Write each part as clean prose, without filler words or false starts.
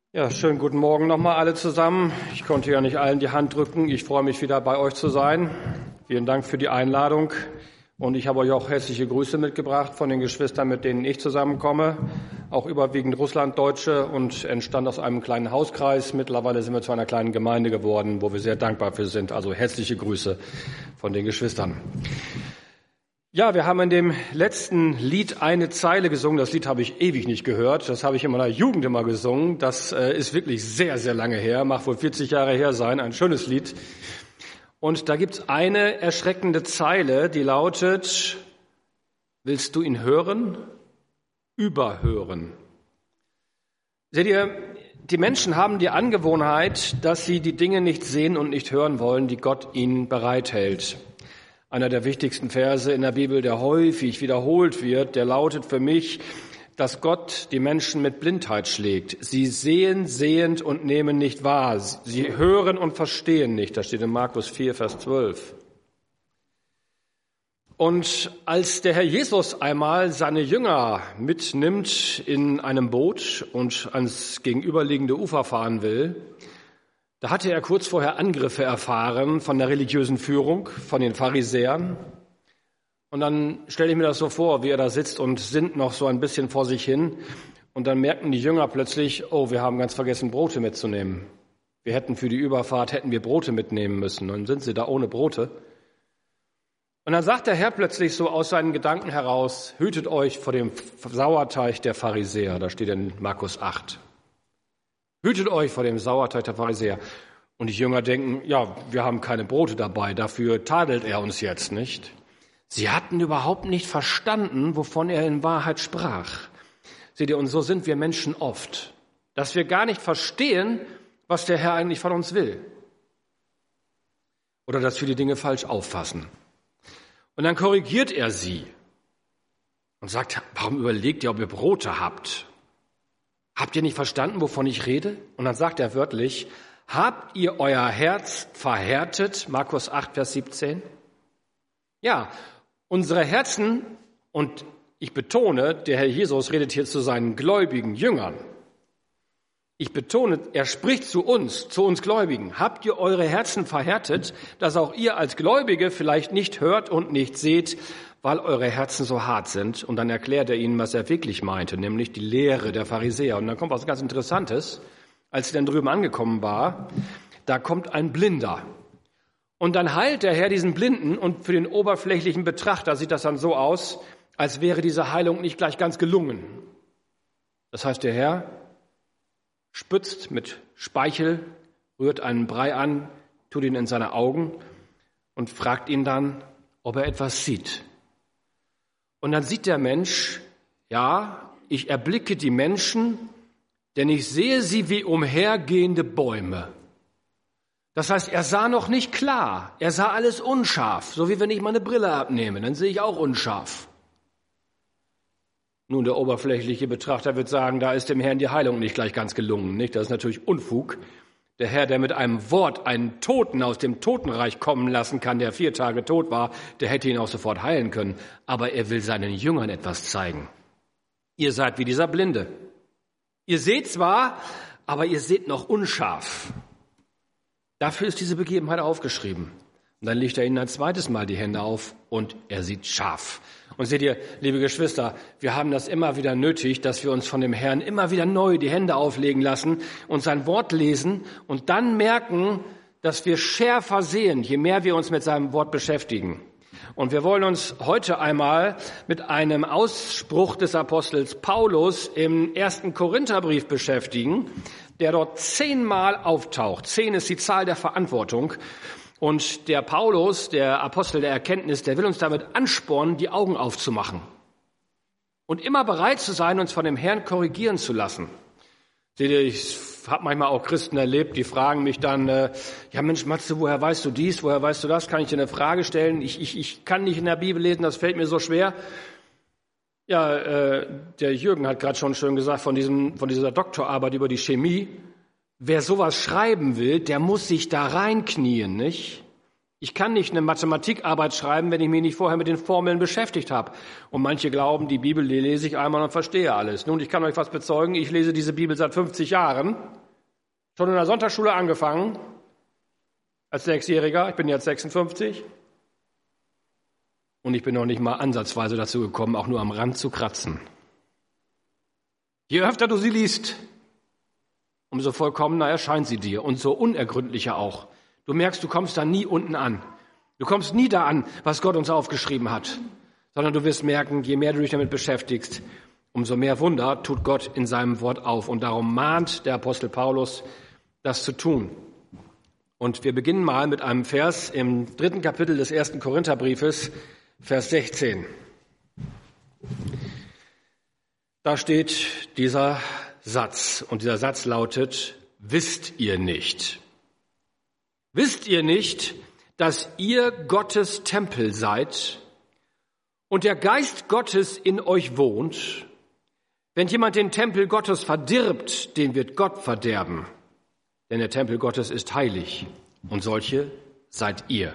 Ja, schönen guten Morgen nochmal alle zusammen. Ich konnte ja nicht allen die Hand drücken. Ich freue mich wieder bei euch zu sein. Vielen Dank für die Einladung. Und ich habe euch auch herzliche Grüße mitgebracht von den Geschwistern, mit denen ich zusammenkomme. Auch überwiegend Russlanddeutsche und entstand aus einem kleinen Hauskreis. Mittlerweile sind wir zu einer kleinen Gemeinde geworden, wo wir sehr dankbar für sind. Also herzliche Grüße von den Geschwistern. Ja, wir haben in dem letzten Lied eine Zeile gesungen. Das Lied habe ich ewig nicht gehört. Das habe ich in meiner Jugend immer gesungen. Das ist wirklich sehr, sehr lange her. Mag wohl 40 Jahre her sein. Ein schönes Lied. Und da gibt's eine erschreckende Zeile, die lautet: Willst du ihn hören? Überhören. Seht ihr, die Menschen haben die Angewohnheit, dass sie die Dinge nicht sehen und nicht hören wollen, die Gott ihnen bereithält. Einer der wichtigsten Verse in der Bibel, der häufig wiederholt wird, der lautet für mich, dass Gott die Menschen mit Blindheit schlägt. Sie sehen sehend und nehmen nicht wahr. Sie hören und verstehen nicht. Das steht in Markus 4, Vers 12. Und als der Herr Jesus einmal seine Jünger mitnimmt in einem Boot und ans gegenüberliegende Ufer fahren will, da hatte er kurz vorher Angriffe erfahren von der religiösen Führung, von den Pharisäern. Und dann stelle ich mir das so vor, wie er da sitzt und sinnt noch so ein bisschen vor sich hin. Und dann merken die Jünger plötzlich, oh, wir haben ganz vergessen, Brote mitzunehmen. Wir hätten für die Überfahrt, Brote mitnehmen müssen. Und dann sind sie da ohne Brote. Und dann sagt der Herr plötzlich so aus seinen Gedanken heraus, hütet euch vor dem Sauerteig der Pharisäer. Da steht in Markus 8. Hütet euch vor dem Sauerteig der Pharisäer. Und die Jünger denken, ja, wir haben keine Brote dabei, dafür tadelt er uns jetzt nicht. Sie hatten überhaupt nicht verstanden, wovon er in Wahrheit sprach. Seht ihr, und so sind wir Menschen oft, dass wir gar nicht verstehen, was der Herr eigentlich von uns will. Oder dass wir die Dinge falsch auffassen. Und dann korrigiert er sie und sagt, warum überlegt ihr, ob ihr Brote habt? Habt ihr nicht verstanden, wovon ich rede? Und dann sagt er wörtlich, habt ihr euer Herz verhärtet? Markus 8, Vers 17. Ja, unsere Herzen, und ich betone, der Herr Jesus redet hier zu seinen gläubigen Jüngern. Ich betone, er spricht zu uns Gläubigen. Habt ihr eure Herzen verhärtet, dass auch ihr als Gläubige vielleicht nicht hört und nicht seht, weil eure Herzen so hart sind? Und dann erklärt er ihnen, was er wirklich meinte, nämlich die Lehre der Pharisäer. Und dann kommt was ganz Interessantes. Als er dann drüben angekommen war, da kommt ein Blinder. Und dann heilt der Herr diesen Blinden, und für den oberflächlichen Betrachter sieht das dann so aus, als wäre diese Heilung nicht gleich ganz gelungen. Das heißt, der Herr spritzt mit Speichel, rührt einen Brei an, tut ihn in seine Augen und fragt ihn dann, ob er etwas sieht. Und dann sieht der Mensch, ja, ich erblicke die Menschen, denn ich sehe sie wie umhergehende Bäume. Das heißt, er sah noch nicht klar, er sah alles unscharf, so wie wenn ich meine Brille abnehme, dann sehe ich auch unscharf. Nun, der oberflächliche Betrachter wird sagen, da ist dem Herrn die Heilung nicht gleich ganz gelungen, nicht? Das ist natürlich Unfug. Der Herr, der mit einem Wort einen Toten aus dem Totenreich kommen lassen kann, der 4 Tage tot war, der hätte ihn auch sofort heilen können. Aber er will seinen Jüngern etwas zeigen. Ihr seid wie dieser Blinde. Ihr seht zwar, aber ihr seht noch unscharf. Dafür ist diese Begebenheit aufgeschrieben. Und dann legt er ihnen ein zweites Mal die Hände auf und er sieht scharf. Und seht ihr, liebe Geschwister, wir haben das immer wieder nötig, dass wir uns von dem Herrn immer wieder neu die Hände auflegen lassen und sein Wort lesen und dann merken, dass wir schärfer sehen, je mehr wir uns mit seinem Wort beschäftigen. Und wir wollen uns heute einmal mit einem Ausspruch des Apostels Paulus im 1. Korintherbrief beschäftigen, der dort 10-mal auftaucht. 10 ist die Zahl der Verantwortung. Und der Paulus, der Apostel der Erkenntnis, der will uns damit anspornen, die Augen aufzumachen. Und immer bereit zu sein, uns von dem Herrn korrigieren zu lassen. Seht ihr, ich habe manchmal auch Christen erlebt, die fragen mich dann, ja Mensch, Matze, woher weißt du dies, woher weißt du das? Kann ich dir eine Frage stellen? Ich kann nicht in der Bibel lesen, das fällt mir so schwer. Ja, der Jürgen hat gerade schon schön gesagt von dieser Doktorarbeit über die Chemie. Wer sowas schreiben will, der muss sich da reinknien, nicht? Ich kann nicht eine Mathematikarbeit schreiben, wenn ich mich nicht vorher mit den Formeln beschäftigt habe. Und manche glauben, die Bibel, die lese ich einmal und verstehe alles. Nun, ich kann euch was bezeugen, ich lese diese Bibel seit 50 Jahren Schon in der Sonntagsschule angefangen, als 6-Jähriger, ich bin jetzt 56. Und ich bin noch nicht mal ansatzweise dazu gekommen, auch nur am Rand zu kratzen. Je öfter du sie liest, umso vollkommener erscheint sie dir und so unergründlicher auch. Du merkst, du kommst da nie unten an. Du kommst nie da an, was Gott uns aufgeschrieben hat, sondern du wirst merken, je mehr du dich damit beschäftigst, umso mehr Wunder tut Gott in seinem Wort auf. Und darum mahnt der Apostel Paulus, das zu tun. Und wir beginnen mal mit einem Vers im 3. Kapitel des 1. Korintherbriefes, Vers 16. Da steht dieser Satz, und dieser Satz lautet, wisst ihr nicht? Wisst ihr nicht, dass ihr Gottes Tempel seid und der Geist Gottes in euch wohnt? Wenn jemand den Tempel Gottes verdirbt, den wird Gott verderben. Denn der Tempel Gottes ist heilig und solche seid ihr.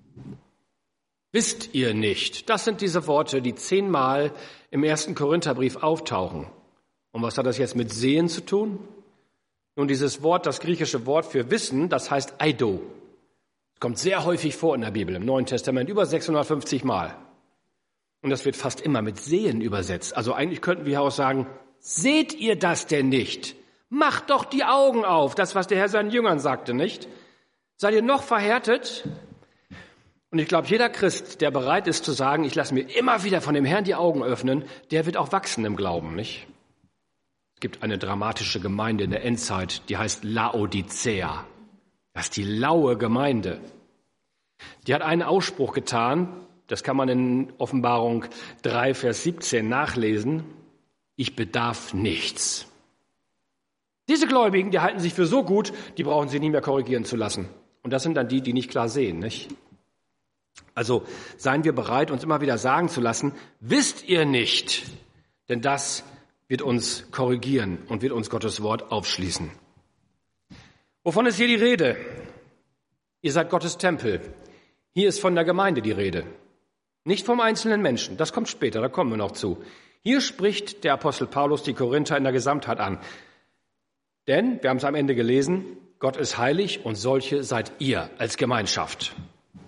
Wisst ihr nicht? Das sind diese Worte, die 10-mal im 1. Korintherbrief auftauchen. Und was hat das jetzt mit Sehen zu tun? Nun, dieses Wort, das griechische Wort für Wissen, das heißt Eido. Es kommt sehr häufig vor in der Bibel, im Neuen Testament, über 650 Mal. Und das wird fast immer mit Sehen übersetzt. Also eigentlich könnten wir auch sagen, seht ihr das denn nicht? Macht doch die Augen auf, das, was der Herr seinen Jüngern sagte, nicht? Seid ihr noch verhärtet? Und ich glaube, jeder Christ, der bereit ist zu sagen, ich lasse mir immer wieder von dem Herrn die Augen öffnen, der wird auch wachsen im Glauben, nicht? Es gibt eine dramatische Gemeinde in der Endzeit, die heißt Laodicea. Das ist die laue Gemeinde. Die hat einen Ausspruch getan, das kann man in Offenbarung 3, Vers 17 nachlesen. Ich bedarf nichts. Diese Gläubigen, die halten sich für so gut, die brauchen sie nicht mehr korrigieren zu lassen. Und das sind dann die, die nicht klar sehen, nicht? Also seien wir bereit, uns immer wieder sagen zu lassen, wisst ihr nicht, denn das wird uns korrigieren und wird uns Gottes Wort aufschließen. Wovon ist hier die Rede? Ihr seid Gottes Tempel. Hier ist von der Gemeinde die Rede. Nicht vom einzelnen Menschen, das kommt später, da kommen wir noch zu. Hier spricht der Apostel Paulus die Korinther in der Gesamtheit an. Denn, wir haben es am Ende gelesen, Gott ist heilig und solche seid ihr als Gemeinschaft.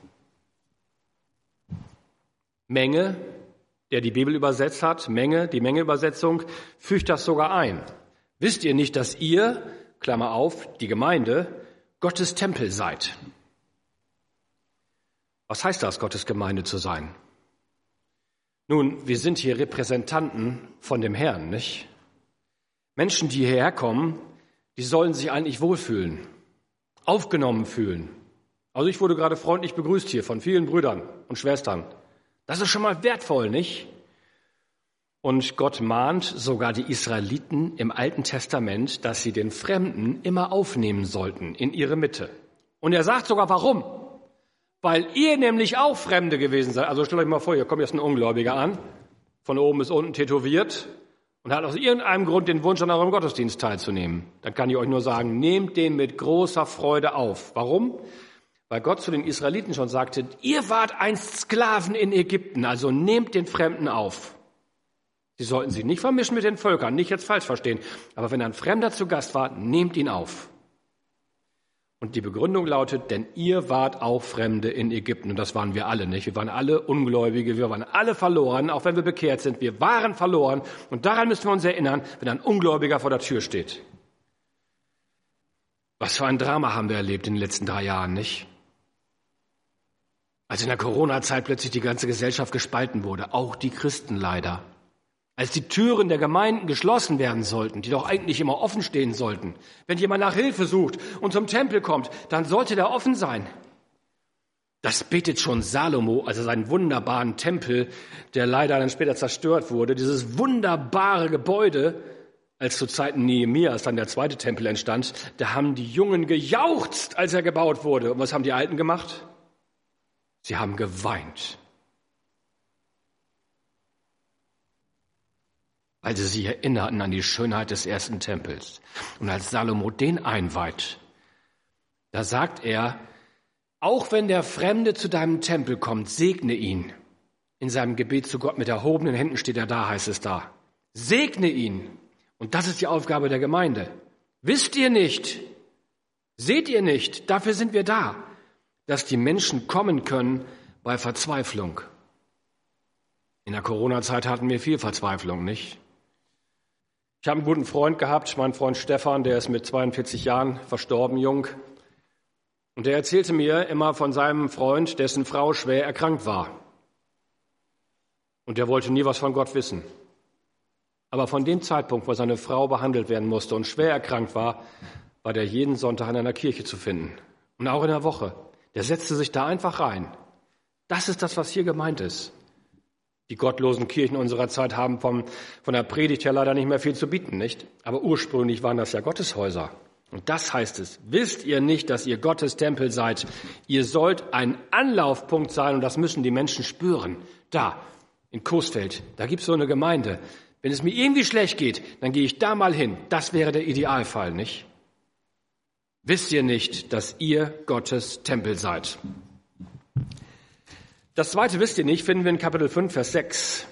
Menge, der die Bibel übersetzt hat, Menge, die Menge-Übersetzung, fügt das sogar ein. Wisst ihr nicht, dass ihr, Klammer auf, die Gemeinde, Gottes Tempel seid? Was heißt das, Gottes Gemeinde zu sein? Nun, wir sind hier Repräsentanten von dem Herrn, nicht? Menschen, die hierher kommen, die sollen sich eigentlich wohlfühlen, aufgenommen fühlen. Also ich wurde gerade freundlich begrüßt hier von vielen Brüdern und Schwestern. Das ist schon mal wertvoll, nicht? Und Gott mahnt sogar die Israeliten im Alten Testament, dass sie den Fremden immer aufnehmen sollten in ihre Mitte. Und er sagt sogar, warum? Weil ihr nämlich auch Fremde gewesen seid. Also stellt euch mal vor, hier kommt jetzt ein Ungläubiger an, von oben bis unten tätowiert und hat aus irgendeinem Grund den Wunsch, an eurem Gottesdienst teilzunehmen. Dann kann ich euch nur sagen, nehmt den mit großer Freude auf. Warum? Weil Gott zu den Israeliten schon sagte, ihr wart einst Sklaven in Ägypten, also nehmt den Fremden auf. Sie sollten sich nicht vermischen mit den Völkern, nicht jetzt falsch verstehen. Aber wenn ein Fremder zu Gast war, nehmt ihn auf. Und die Begründung lautet, denn ihr wart auch Fremde in Ägypten. Und das waren wir alle nicht. Wir waren alle Ungläubige, wir waren alle verloren, auch wenn wir bekehrt sind. Wir waren verloren. Und daran müssen wir uns erinnern, wenn ein Ungläubiger vor der Tür steht. Was für ein Drama haben wir erlebt in den letzten 3 Jahren, nicht? Als in der Corona-Zeit plötzlich die ganze Gesellschaft gespalten wurde, auch die Christen leider. Als die Türen der Gemeinden geschlossen werden sollten, die doch eigentlich immer offen stehen sollten. Wenn jemand nach Hilfe sucht und zum Tempel kommt, dann sollte der offen sein. Das betet schon Salomo, also seinen wunderbaren Tempel, der leider dann später zerstört wurde. Dieses wunderbare Gebäude, als zu Zeiten Nehemias dann der 2. Tempel entstand, da haben die Jungen gejauchzt, als er gebaut wurde. Und was haben die Alten gemacht? Sie haben geweint, weil sie sich erinnerten an die Schönheit des 1. Tempels. Und als Salomo den einweiht, da sagt er, auch wenn der Fremde zu deinem Tempel kommt, segne ihn. In seinem Gebet zu Gott mit erhobenen Händen steht er da, heißt es da. Segne ihn. Und das ist die Aufgabe der Gemeinde. Wisst ihr nicht, Seht ihr nicht, dafür sind wir da, dass die Menschen kommen können bei Verzweiflung. In der Corona-Zeit hatten wir viel Verzweiflung, nicht? Ich habe einen guten Freund gehabt, meinen Freund Stefan, der ist mit 42 Jahren verstorben, jung. Und der erzählte mir immer von seinem Freund, dessen Frau schwer erkrankt war. Und der wollte nie was von Gott wissen. Aber von dem Zeitpunkt, wo seine Frau behandelt werden musste und schwer erkrankt war, war der jeden Sonntag in einer Kirche zu finden. Und auch in der Woche. Der setzte sich da einfach rein. Das ist das, was hier gemeint ist. Die gottlosen Kirchen unserer Zeit haben von der Predigt her leider nicht mehr viel zu bieten, nicht? Aber ursprünglich waren das ja Gotteshäuser. Und das heißt es, wisst ihr nicht, dass ihr Gottes Tempel seid? Ihr sollt ein Anlaufpunkt sein und das müssen die Menschen spüren. Da, in Coesfeld, da gibt es so eine Gemeinde. Wenn es mir irgendwie schlecht geht, dann gehe ich da mal hin. Das wäre der Idealfall, nicht? Wisst ihr nicht, dass ihr Gottes Tempel seid? Das zweite wisst ihr nicht, finden wir in Kapitel 5, Vers 6.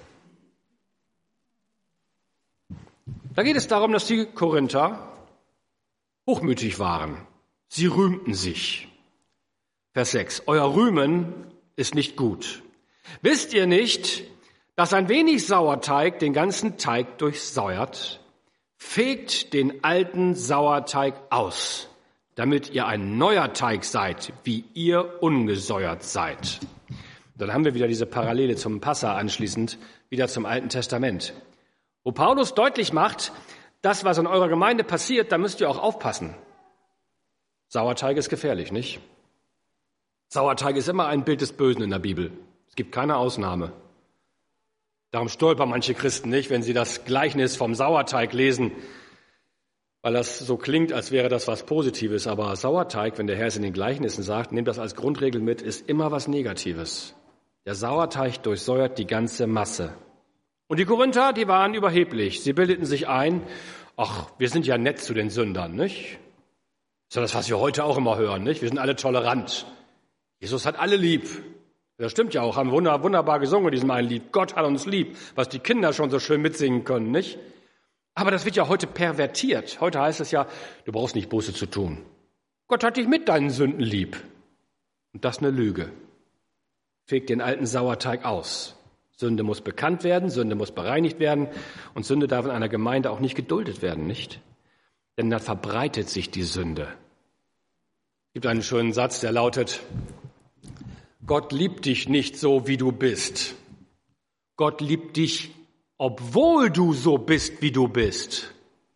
Da geht es darum, dass die Korinther hochmütig waren. Sie rühmten sich. Vers 6. Euer Rühmen ist nicht gut. Wisst ihr nicht, dass ein wenig Sauerteig den ganzen Teig durchsäuert? Fegt den alten Sauerteig aus, damit ihr ein neuer Teig seid, wie ihr ungesäuert seid. Dann haben wir wieder diese Parallele zum Passa anschließend, wieder zum Alten Testament. Wo Paulus deutlich macht, das, was in eurer Gemeinde passiert, da müsst ihr auch aufpassen. Sauerteig ist gefährlich, nicht? Sauerteig ist immer ein Bild des Bösen in der Bibel. Es gibt keine Ausnahme. Darum stolpern manche Christen nicht, wenn sie das Gleichnis vom Sauerteig lesen, weil das so klingt, als wäre das was Positives. Aber Sauerteig, wenn der Herr es in den Gleichnissen sagt, nehmt das als Grundregel mit, ist immer was Negatives. Der Sauerteig durchsäuert die ganze Masse. Und die Korinther, die waren überheblich. Sie bildeten sich ein, ach, wir sind ja nett zu den Sündern, nicht? Das ist ja das, was wir heute auch immer hören, nicht? Wir sind alle tolerant. Jesus hat alle lieb. Das stimmt ja auch, haben wunderbar gesungen in diesem einen Lied. Gott hat uns lieb, was die Kinder schon so schön mitsingen können, nicht? Aber das wird ja heute pervertiert. Heute heißt es ja, du brauchst nicht Buße zu tun. Gott hat dich mit deinen Sünden lieb. Und das ist eine Lüge. Fegt den alten Sauerteig aus. Sünde muss bekannt werden, Sünde muss bereinigt werden und Sünde darf in einer Gemeinde auch nicht geduldet werden, nicht? Denn dann verbreitet sich die Sünde. Es gibt einen schönen Satz, der lautet, Gott liebt dich nicht so, wie du bist. Gott liebt dich, obwohl du so bist, wie du bist.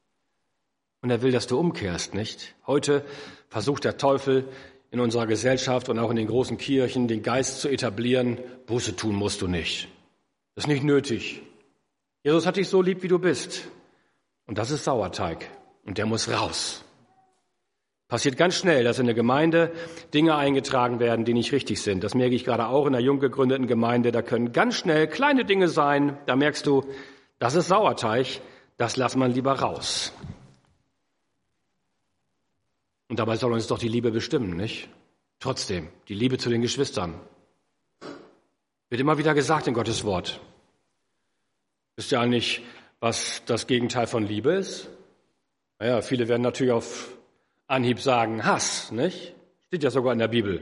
Und er will, dass du umkehrst, nicht? Heute versucht der Teufel in unserer Gesellschaft und auch in den großen Kirchen den Geist zu etablieren, Buße tun musst du nicht. Das ist nicht nötig. Jesus hat dich so lieb, wie du bist. Und das ist Sauerteig. Und der muss raus. Passiert ganz schnell, dass in der Gemeinde Dinge eingetragen werden, die nicht richtig sind. Das merke ich gerade auch in einer jung gegründeten Gemeinde. Da können ganz schnell kleine Dinge sein. Da merkst du, das ist Sauerteig. Das lässt man lieber raus. Und dabei soll uns doch die Liebe bestimmen, nicht? Trotzdem, die Liebe zu den Geschwistern. Wird immer wieder gesagt in Gottes Wort. Wisst ihr eigentlich, was das Gegenteil von Liebe ist? Naja, viele werden natürlich auf Anhieb sagen, Hass, nicht? Steht ja sogar in der Bibel.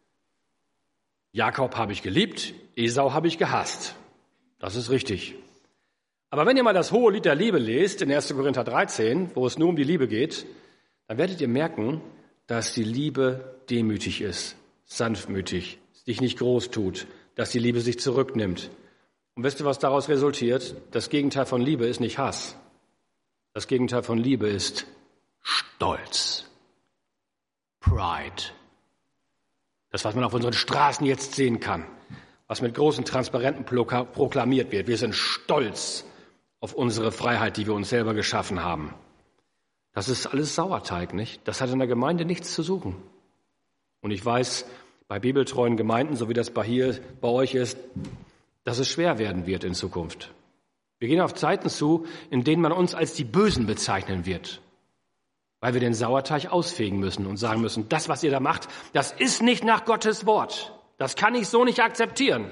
Jakob habe ich geliebt, Esau habe ich gehasst. Das ist richtig. Aber wenn ihr mal das hohe Lied der Liebe lest, in 1. Korinther 13, wo es nur um die Liebe geht, dann werdet ihr merken, dass die Liebe demütig ist, sanftmütig, sich nicht groß tut, dass die Liebe sich zurücknimmt. Und wisst ihr, was daraus resultiert? Das Gegenteil von Liebe ist nicht Hass. Das Gegenteil von Liebe ist Stolz. Pride. Das, was man auf unseren Straßen jetzt sehen kann, was mit großen Transparenten proklamiert wird. Wir sind stolz auf unsere Freiheit, die wir uns selber geschaffen haben. Das ist alles Sauerteig, nicht? Das hat in der Gemeinde nichts zu suchen. Und ich weiß, bei bibeltreuen Gemeinden, so wie das bei euch ist, dass es schwer werden wird in Zukunft. Wir gehen auf Zeiten zu, in denen man uns als die Bösen bezeichnen wird, weil wir den Sauerteig ausfegen müssen und sagen müssen, das, was ihr da macht, das ist nicht nach Gottes Wort. Das kann ich so nicht akzeptieren.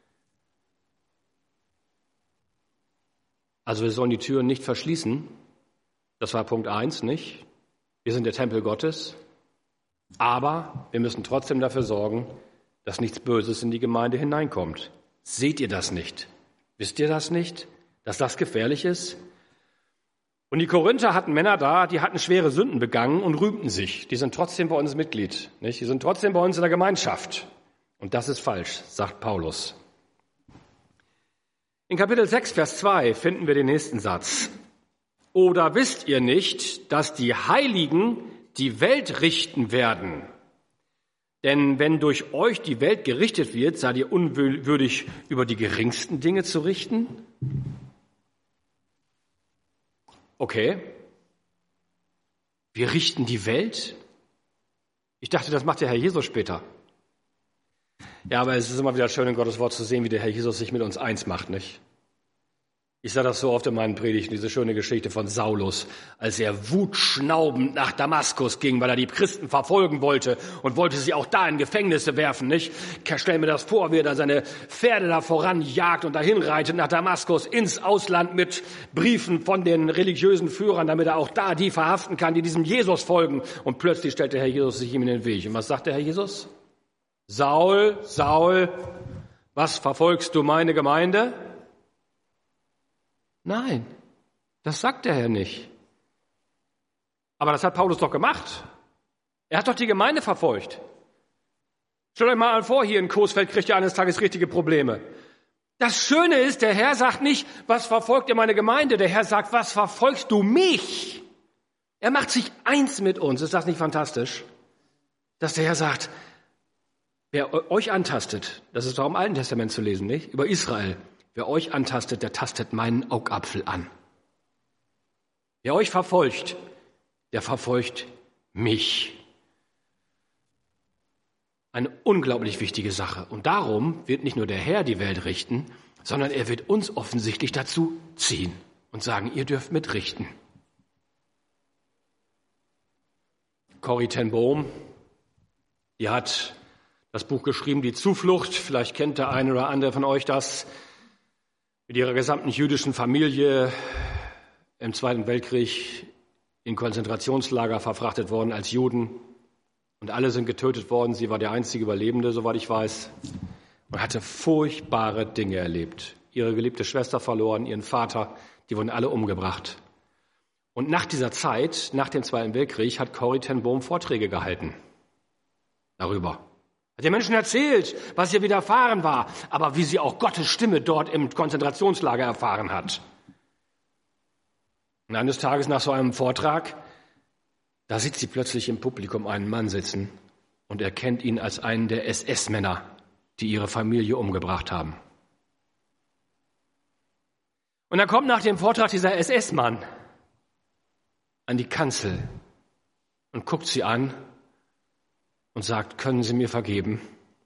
Also wir sollen die Türen nicht verschließen. Das war Punkt 1, nicht? Wir sind der Tempel Gottes. Aber wir müssen trotzdem dafür sorgen, dass nichts Böses in die Gemeinde hineinkommt. Seht ihr das nicht? Wisst ihr das nicht, dass das gefährlich ist? Und die Korinther hatten Männer da, die hatten schwere Sünden begangen und rühmten sich. Die sind trotzdem bei uns Mitglied, nicht? Die sind trotzdem bei uns in der Gemeinschaft. Und das ist falsch, sagt Paulus. In Kapitel 6, Vers 2 finden wir den nächsten Satz. Oder wisst ihr nicht, dass die Heiligen die Welt richten werden? Denn wenn durch euch die Welt gerichtet wird, seid ihr unwürdig, über die geringsten Dinge zu richten? Okay. Wir richten die Welt? Ich dachte, das macht der Herr Jesus später. Ja, aber es ist immer wieder schön, in Gottes Wort zu sehen, wie der Herr Jesus sich mit uns eins macht, nicht? Ich sage das so oft in meinen Predigten, diese schöne Geschichte von Saulus, als er wutschnaubend nach Damaskus ging, weil er die Christen verfolgen wollte und wollte sie auch da in Gefängnisse werfen, nicht? Ich stelle mir das vor, wie er da seine Pferde da voranjagt und dahin reitet nach Damaskus ins Ausland mit Briefen von den religiösen Führern, damit er auch da die verhaften kann, die diesem Jesus folgen. Und plötzlich stellt der Herr Jesus sich ihm in den Weg. Und was sagt der Herr Jesus? Saul, Saul, was verfolgst du meine Gemeinde? Nein, das sagt der Herr nicht. Aber das hat Paulus doch gemacht. Er hat doch die Gemeinde verfolgt. Stellt euch mal vor, hier in Coesfeld kriegt ihr eines Tages richtige Probleme. Das Schöne ist, der Herr sagt nicht, was verfolgt ihr meine Gemeinde? Der Herr sagt, was verfolgst du mich? Er macht sich eins mit uns. Ist das nicht fantastisch? Dass der Herr sagt, wer euch antastet, das ist doch im Alten Testament zu lesen, nicht? Über Israel. Wer euch antastet, der tastet meinen Augapfel an. Wer euch verfolgt, der verfolgt mich. Eine unglaublich wichtige Sache. Und darum wird nicht nur der Herr die Welt richten, sondern er wird uns offensichtlich dazu ziehen und sagen, ihr dürft mitrichten. Corrie ten Boom, die hat das Buch geschrieben, Die Zuflucht. Vielleicht kennt der eine oder andere von euch das. Mit ihrer gesamten jüdischen Familie im Zweiten Weltkrieg in Konzentrationslager verfrachtet worden als Juden. Und alle sind getötet worden. Sie war der einzige Überlebende, soweit ich weiß. Und hatte furchtbare Dinge erlebt. Ihre geliebte Schwester verloren, ihren Vater, die wurden alle umgebracht. Und nach dieser Zeit, nach dem Zweiten Weltkrieg, hat Corrie ten Boom Vorträge gehalten darüber. Hat den Menschen erzählt, was ihr widerfahren war, aber wie sie auch Gottes Stimme dort im Konzentrationslager erfahren hat. Und eines Tages nach so einem Vortrag, da sieht sie plötzlich im Publikum einen Mann sitzen und erkennt ihn als einen der SS-Männer, die ihre Familie umgebracht haben. Und dann kommt nach dem Vortrag dieser SS-Mann an die Kanzel und guckt sie an und sagt, können Sie mir vergeben?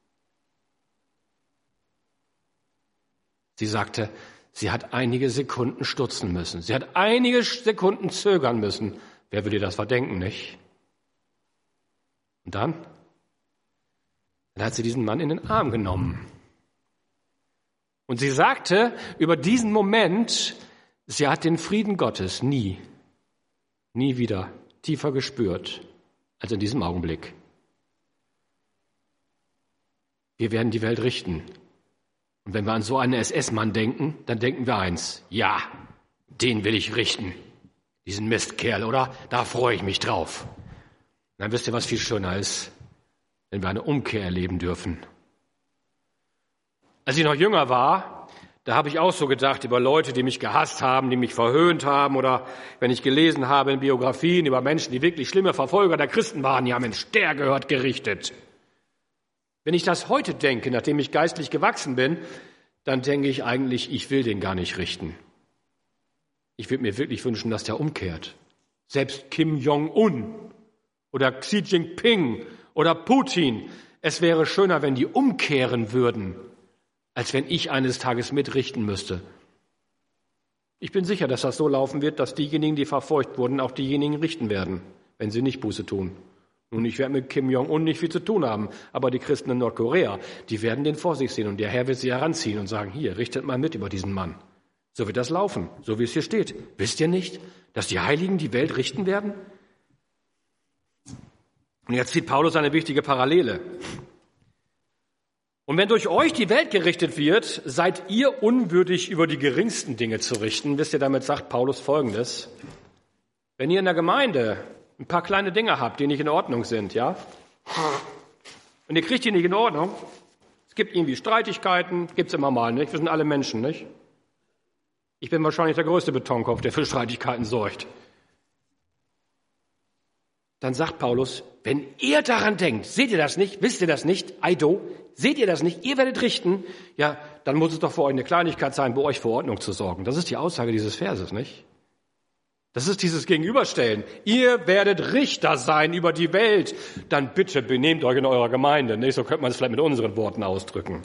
Sie sagte, sie hat einige Sekunden stutzen müssen. Sie hat einige Sekunden zögern müssen. Wer würde das verdenken, nicht? Und dann hat sie diesen Mann in den Arm genommen. Und sie sagte über diesen Moment, sie hat den Frieden Gottes nie wieder tiefer gespürt als in diesem Augenblick. Wir werden die Welt richten. Und wenn wir an so einen SS-Mann denken, dann denken wir eins. Ja, den will ich richten. Diesen Mistkerl, oder? Da freue ich mich drauf. Und dann wisst ihr, was viel schöner ist, wenn wir eine Umkehr erleben dürfen. Als ich noch jünger war, da habe ich auch so gedacht über Leute, die mich gehasst haben, die mich verhöhnt haben, oder wenn ich gelesen habe in Biografien über Menschen, die wirklich schlimme Verfolger der Christen waren, ja Mensch, der gehört gerichtet. Wenn ich das heute denke, nachdem ich geistlich gewachsen bin, dann denke ich eigentlich, ich will den gar nicht richten. Ich würde mir wirklich wünschen, dass der umkehrt. Selbst Kim Jong-un oder Xi Jinping oder Putin. Es wäre schöner, wenn die umkehren würden, als wenn ich eines Tages mitrichten müsste. Ich bin sicher, dass das so laufen wird, dass diejenigen, die verfolgt wurden, auch diejenigen richten werden, wenn sie nicht Buße tun. Nun, ich werde mit Kim Jong-un nicht viel zu tun haben, aber die Christen in Nordkorea, die werden den vor sich sehen und der Herr wird sie heranziehen und sagen, hier, richtet mal mit über diesen Mann. So wird das laufen, so wie es hier steht. Wisst ihr nicht, dass die Heiligen die Welt richten werden? Und jetzt zieht Paulus eine wichtige Parallele. Und wenn durch euch die Welt gerichtet wird, seid ihr unwürdig, über die geringsten Dinge zu richten. Wisst ihr, damit sagt Paulus Folgendes. Wenn ihr in der Gemeinde ein paar kleine Dinge habt, die nicht in Ordnung sind, ja? Und ihr kriegt die nicht in Ordnung. Es gibt irgendwie Streitigkeiten, gibt's immer mal, nicht? Wir sind alle Menschen, nicht? Ich bin wahrscheinlich der größte Betonkopf, der für Streitigkeiten sorgt. Dann sagt Paulus, wenn ihr daran denkt, seht ihr das nicht, wisst ihr das nicht, Eido, seht ihr das nicht, ihr werdet richten, ja, dann muss es doch für euch eine Kleinigkeit sein, bei euch für Ordnung zu sorgen. Das ist die Aussage dieses Verses, nicht? Das ist dieses Gegenüberstellen. Ihr werdet Richter sein über die Welt. Dann bitte benehmt euch in eurer Gemeinde, nicht? So könnte man es vielleicht mit unseren Worten ausdrücken.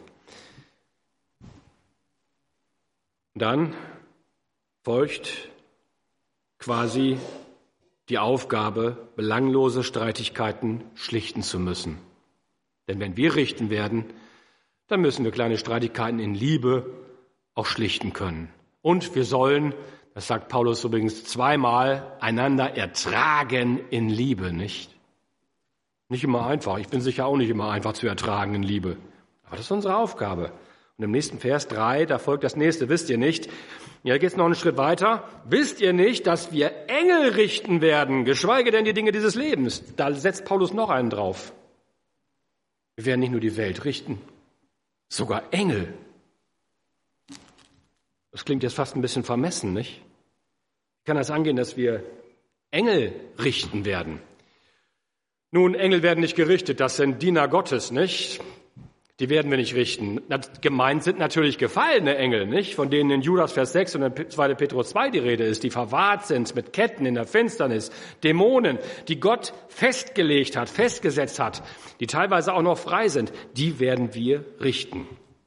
Dann folgt quasi die Aufgabe, belanglose Streitigkeiten schlichten zu müssen. Denn wenn wir richten werden, dann müssen wir kleine Streitigkeiten in Liebe auch schlichten können. Und wir sollen, das sagt Paulus übrigens zweimal, einander ertragen in Liebe, nicht? Nicht immer einfach. Ich bin sicher auch nicht immer einfach zu ertragen in Liebe. Aber das ist unsere Aufgabe. Und im nächsten Vers 3, da folgt das nächste, wisst ihr nicht? Ja, geht es noch einen Schritt weiter. Wisst ihr nicht, dass wir Engel richten werden, geschweige denn die Dinge dieses Lebens? Da setzt Paulus noch einen drauf. Wir werden nicht nur die Welt richten, sogar Engel. Das klingt jetzt fast ein bisschen vermessen, nicht? Wie kann das angehen, dass wir Engel richten werden? Nun, Engel werden nicht gerichtet, das sind Diener Gottes, nicht? Die werden wir nicht richten. Gemeint sind natürlich gefallene Engel, nicht? Von denen in Judas Vers 6 und in 2. Petrus 2 die Rede ist, die verwahrt sind mit Ketten in der Finsternis. Dämonen, die Gott festgelegt hat, festgesetzt hat, die teilweise auch noch frei sind, die werden wir richten.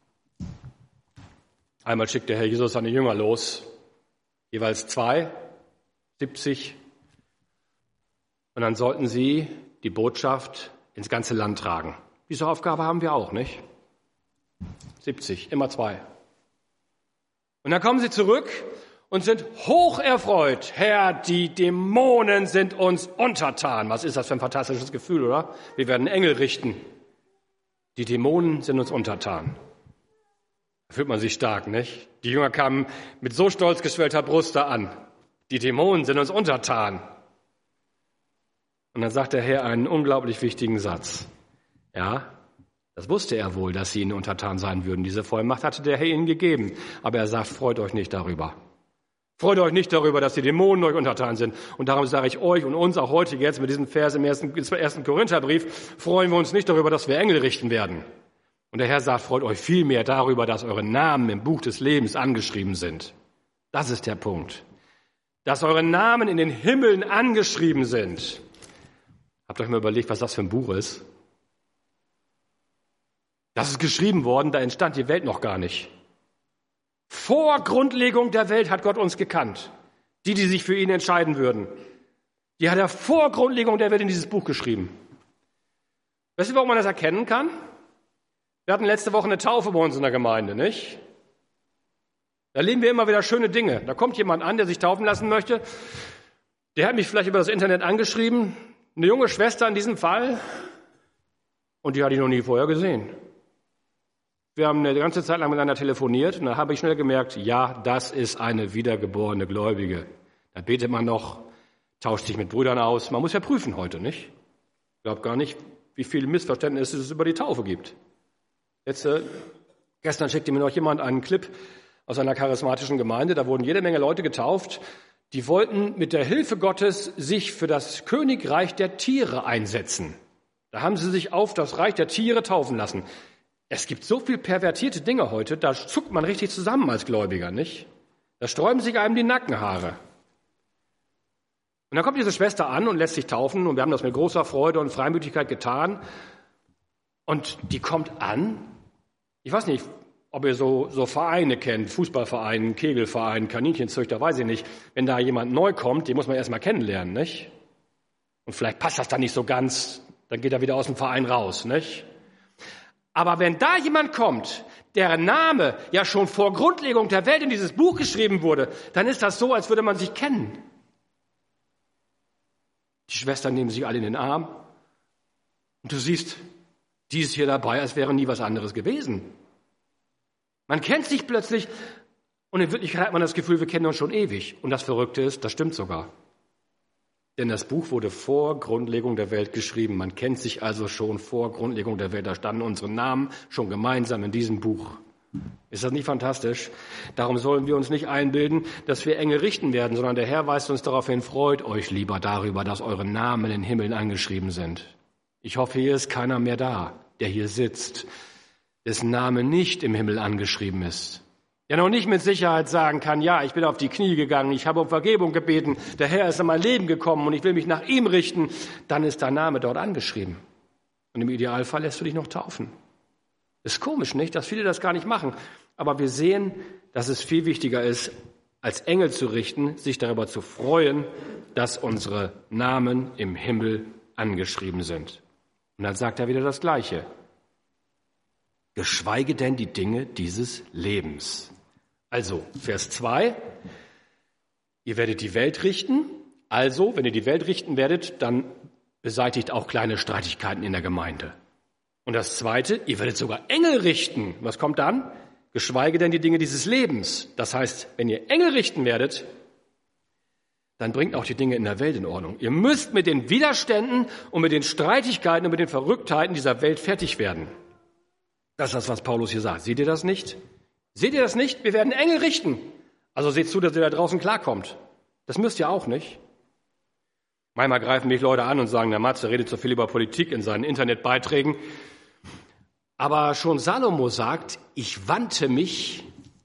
Einmal schickt der Herr Jesus seine Jünger los, jeweils 2, 70. Und dann sollten sie die Botschaft ins ganze Land tragen. Diese Aufgabe haben wir auch, nicht? 70, immer 2. Und dann kommen sie zurück und sind hocherfreut. Herr, die Dämonen sind uns untertan. Was ist das für ein fantastisches Gefühl, oder? Wir werden Engel richten. Die Dämonen sind uns untertan. Da fühlt man sich stark, nicht? Die Jünger kamen mit so stolz geschwellter Brust da an. Die Dämonen sind uns untertan. Und dann sagt der Herr einen unglaublich wichtigen Satz. Ja, das wusste er wohl, dass sie ihnen untertan sein würden. Diese Vollmacht hatte der Herr ihnen gegeben. Aber er sagt, freut euch nicht darüber. Freut euch nicht darüber, dass die Dämonen euch untertan sind. Und darum sage ich euch und uns auch heute jetzt mit diesem Vers im 1. Korintherbrief, freuen wir uns nicht darüber, dass wir Engel richten werden. Und der Herr sagt, freut euch vielmehr darüber, dass eure Namen im Buch des Lebens angeschrieben sind. Das ist der Punkt. Dass eure Namen in den Himmeln angeschrieben sind. Habt ihr euch mal überlegt, was das für ein Buch ist? Das ist geschrieben worden, da entstand die Welt noch gar nicht. Vor Grundlegung der Welt hat Gott uns gekannt. Die sich für ihn entscheiden würden. Die hat er vor Grundlegung der Welt in dieses Buch geschrieben. Weißt du, warum man das erkennen kann? Wir hatten letzte Woche eine Taufe bei uns in der Gemeinde, nicht? Da erleben wir immer wieder schöne Dinge. Da kommt jemand an, der sich taufen lassen möchte. Der hat mich vielleicht über das Internet angeschrieben. Eine junge Schwester in diesem Fall. Und die hatte ich noch nie vorher gesehen. Wir haben eine ganze Zeit lang miteinander telefoniert und dann habe ich schnell gemerkt, ja, das ist eine wiedergeborene Gläubige. Da betet man noch, tauscht sich mit Brüdern aus. Man muss ja prüfen heute, nicht? Ich glaube gar nicht, wie viele Missverständnisse es über die Taufe gibt. Gestern schickte mir noch jemand einen Clip aus einer charismatischen Gemeinde. Da wurden jede Menge Leute getauft, die wollten mit der Hilfe Gottes sich für das Königreich der Tiere einsetzen. Da haben sie sich auf das Reich der Tiere taufen lassen. Es gibt so viel pervertierte Dinge heute, da zuckt man richtig zusammen als Gläubiger, nicht? Da sträuben sich einem die Nackenhaare. Und dann kommt diese Schwester an und lässt sich taufen und wir haben das mit großer Freude und Freimütigkeit getan. Und die kommt an, ich weiß nicht, ob ihr so Vereine kennt, Fußballvereine, Kegelvereine, Kaninchenzüchter, weiß ich nicht. Wenn da jemand neu kommt, den muss man erstmal kennenlernen, nicht? Und vielleicht passt das dann nicht so ganz, dann geht er wieder aus dem Verein raus, nicht? Aber wenn da jemand kommt, deren Name ja schon vor Grundlegung der Welt in dieses Buch geschrieben wurde, dann ist das so, als würde man sich kennen. Die Schwestern nehmen sich alle in den Arm Und du siehst, die ist hier dabei, als wäre nie was anderes gewesen. Man kennt sich plötzlich und in Wirklichkeit hat man das Gefühl, wir kennen uns schon ewig. Und das Verrückte ist, das stimmt sogar. Denn das Buch wurde vor Grundlegung der Welt geschrieben. Man kennt sich also schon vor Grundlegung der Welt. Da standen unsere Namen schon gemeinsam in diesem Buch. Ist das nicht fantastisch? Darum sollen wir uns nicht einbilden, dass wir Engel richten werden, sondern der Herr weist uns darauf hin, freut euch lieber darüber, dass eure Namen in den Himmeln angeschrieben sind. Ich hoffe, hier ist keiner mehr da, der hier sitzt, dessen Name nicht im Himmel angeschrieben ist. Der noch nicht mit Sicherheit sagen kann, ja, ich bin auf die Knie gegangen, ich habe um Vergebung gebeten, der Herr ist in mein Leben gekommen und ich will mich nach ihm richten. Dann ist dein Name dort angeschrieben. Und im Idealfall lässt du dich noch taufen. Ist komisch, nicht, dass viele das gar nicht machen. Aber wir sehen, dass es viel wichtiger ist, als Engel zu richten, sich darüber zu freuen, dass unsere Namen im Himmel angeschrieben sind. Und dann sagt er wieder das Gleiche. Geschweige denn die Dinge dieses Lebens. Also, Vers 2. Ihr werdet die Welt richten. Also, wenn ihr die Welt richten werdet, dann beseitigt auch kleine Streitigkeiten in der Gemeinde. Und das Zweite, ihr werdet sogar Engel richten. Was kommt dann? Geschweige denn die Dinge dieses Lebens. Das heißt, wenn ihr Engel richten werdet, dann bringt auch die Dinge in der Welt in Ordnung. Ihr müsst mit den Widerständen und mit den Streitigkeiten und mit den Verrücktheiten dieser Welt fertig werden. Das ist das, was Paulus hier sagt. Seht ihr das nicht? Seht ihr das nicht? Wir werden Engel richten. Also seht zu, dass ihr da draußen klarkommt. Das müsst ihr auch nicht. Manchmal greifen mich Leute an und sagen, der Matze redet so viel über Politik in seinen Internetbeiträgen. Aber schon Salomo sagt, ich wandte mich,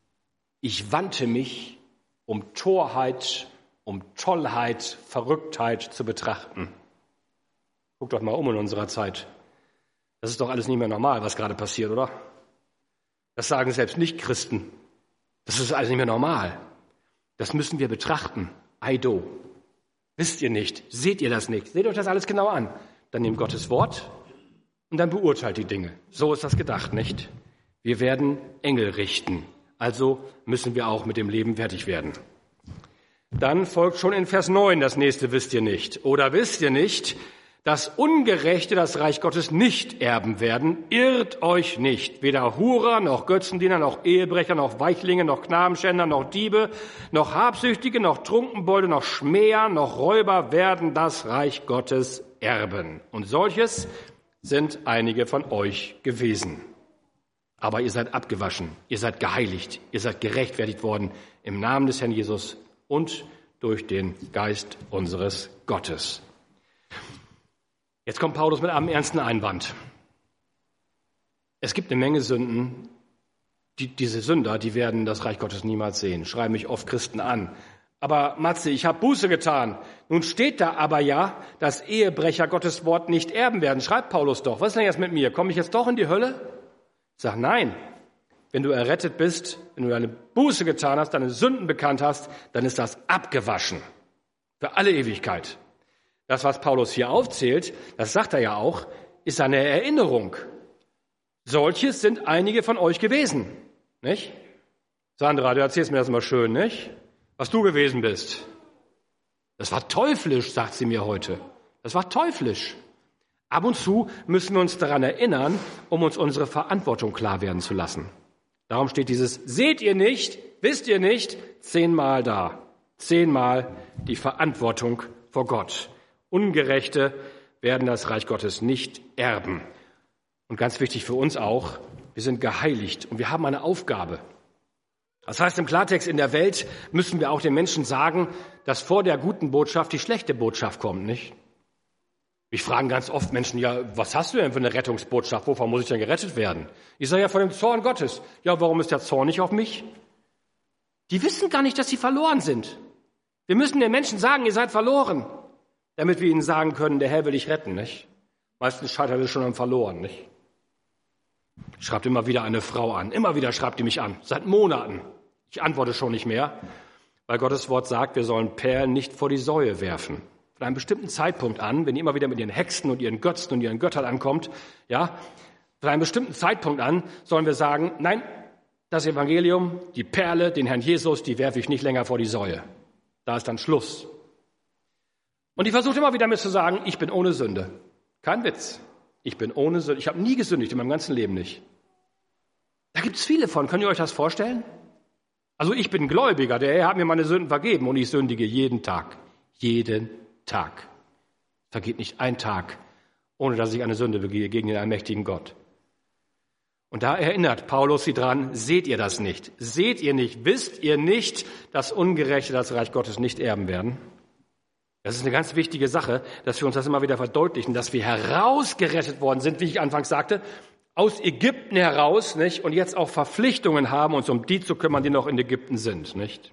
um Torheit, um Tollheit, Verrücktheit zu betrachten. Guckt doch mal um in unserer Zeit. Das ist doch alles nicht mehr normal, was gerade passiert, oder? Das sagen selbst Nicht-Christen. Das ist alles nicht mehr normal. Das müssen wir betrachten. Aido. Wisst ihr nicht? Seht ihr das nicht? Seht euch das alles genau an. Dann nehmt Gottes Wort und dann beurteilt die Dinge. So ist das gedacht, nicht? Wir werden Engel richten. Also müssen wir auch mit dem Leben fertig werden. Dann folgt schon in Vers 9 das nächste, wisst ihr nicht. Oder wisst ihr nicht, dass Ungerechte das Reich Gottes nicht erben werden? Irrt euch nicht. Weder Hurer, noch Götzendiener, noch Ehebrecher, noch Weichlinge, noch Knabenschänder, noch Diebe, noch Habsüchtige, noch Trunkenbolde, noch Schmäher, noch Räuber werden das Reich Gottes erben. Und solches sind einige von euch gewesen. Aber ihr seid abgewaschen, ihr seid geheiligt, ihr seid gerechtfertigt worden im Namen des Herrn Jesus und durch den Geist unseres Gottes. Jetzt kommt Paulus mit einem ernsten Einwand. Es gibt eine Menge Sünden. Diese Sünder, die werden das Reich Gottes niemals sehen. Schreiben mich oft Christen an. Aber Matze, ich habe Buße getan. Nun steht da aber ja, dass Ehebrecher Gottes Wort nicht erben werden. Schreibt Paulus doch. Was ist denn jetzt mit mir? Komme ich jetzt doch in die Hölle? Ich sage, nein. Wenn du errettet bist, wenn du deine Buße getan hast, deine Sünden bekannt hast, dann ist das abgewaschen. Für alle Ewigkeit. Das, was Paulus hier aufzählt, das sagt er ja auch, ist eine Erinnerung. Solches sind einige von euch gewesen, nicht? Sandra, du erzählst mir das immer schön, nicht? Was du gewesen bist. Das war teuflisch, sagt sie mir heute. Das war teuflisch. Ab und zu müssen wir uns daran erinnern, um uns unsere Verantwortung klar werden zu lassen. Darum steht dieses, seht ihr nicht, wisst ihr nicht, 10-mal da. 10-mal die Verantwortung vor Gott. Ungerechte werden das Reich Gottes nicht erben. Und ganz wichtig für uns auch, wir sind geheiligt und wir haben eine Aufgabe. Das heißt im Klartext, in der Welt müssen wir auch den Menschen sagen, dass vor der guten Botschaft die schlechte Botschaft kommt, nicht? Mich fragen ganz oft Menschen, ja, was hast du denn für eine Rettungsbotschaft? Wovon muss ich denn gerettet werden? Ich sage ja, vor dem Zorn Gottes. Ja, warum ist der Zorn nicht auf mich? Die wissen gar nicht, dass sie verloren sind. Wir müssen den Menschen sagen, ihr seid verloren. Damit wir ihnen sagen können, der Herr will dich retten, nicht? Meistens scheitert es schon am Verloren, nicht? Schreibt immer wieder eine Frau an. Immer wieder schreibt die mich an. Seit Monaten. Ich antworte schon nicht mehr, weil Gottes Wort sagt, wir sollen Perlen nicht vor die Säue werfen. Von einem bestimmten Zeitpunkt an, wenn ihr immer wieder mit ihren Hexen und ihren Götzen und ihren Göttern ankommt, ja, von einem bestimmten Zeitpunkt an sollen wir sagen, nein, das Evangelium, die Perle, den Herrn Jesus, die werfe ich nicht länger vor die Säue. Da ist dann Schluss. Und ich versuche immer wieder mir zu sagen, ich bin ohne Sünde. Kein Witz. Ich bin ohne Sünde. Ich habe nie gesündigt, in meinem ganzen Leben nicht. Da gibt es viele von. Könnt ihr euch das vorstellen? Also ich bin Gläubiger, der Herr hat mir meine Sünden vergeben und ich sündige jeden Tag. Jeden Tag. Vergeht nicht ein Tag, ohne dass ich eine Sünde begehe gegen den allmächtigen Gott. Und da erinnert Paulus sie dran, seht ihr das nicht? Seht ihr nicht? Wisst ihr nicht, dass Ungerechte das Reich Gottes nicht erben werden? Das ist eine ganz wichtige Sache, dass wir uns das immer wieder verdeutlichen, dass wir herausgerettet worden sind, wie ich anfangs sagte, aus Ägypten heraus, nicht? Und jetzt auch Verpflichtungen haben, uns um die zu kümmern, die noch in Ägypten sind, nicht?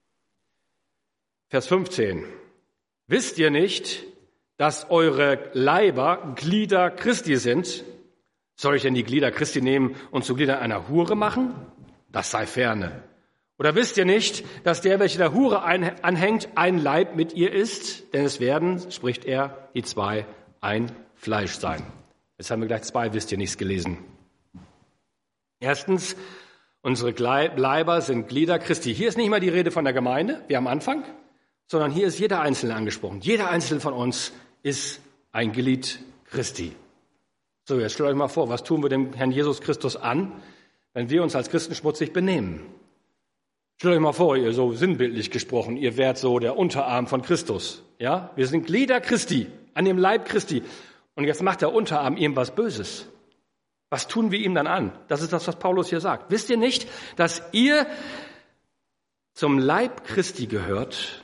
Vers 15. Wisst ihr nicht, dass eure Leiber Glieder Christi sind? Soll ich denn die Glieder Christi nehmen und zu Gliedern einer Hure machen? Das sei ferne. Oder wisst ihr nicht, dass der, welcher der Hure anhängt, ein Leib mit ihr ist? Denn es werden, spricht er, die zwei ein Fleisch sein. Jetzt haben wir gleich zwei, wisst ihr nichts gelesen. Erstens, unsere Leiber sind Glieder Christi. Hier ist nicht mal die Rede von der Gemeinde, wie am Anfang, sondern hier ist jeder Einzelne angesprochen. Jeder Einzelne von uns ist ein Glied Christi. So, jetzt stellt euch mal vor, was tun wir dem Herrn Jesus Christus an, wenn wir uns als Christen schmutzig benehmen? Stellt euch mal vor, ihr so sinnbildlich gesprochen, ihr wärt so der Unterarm von Christus. Ja, wir sind Glieder Christi, an dem Leib Christi. Und jetzt macht der Unterarm ihm was Böses. Was tun wir ihm dann an? Das ist das, was Paulus hier sagt. Wisst ihr nicht, dass ihr zum Leib Christi gehört?